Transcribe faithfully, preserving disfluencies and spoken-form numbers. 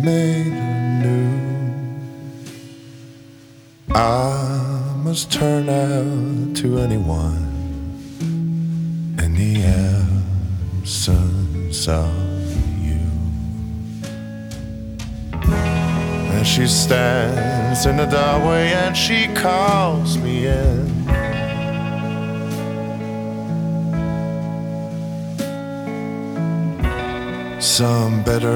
made anew. I must turn out to anyone in the absence of you. And she stands in the doorway and she calls me in. Some better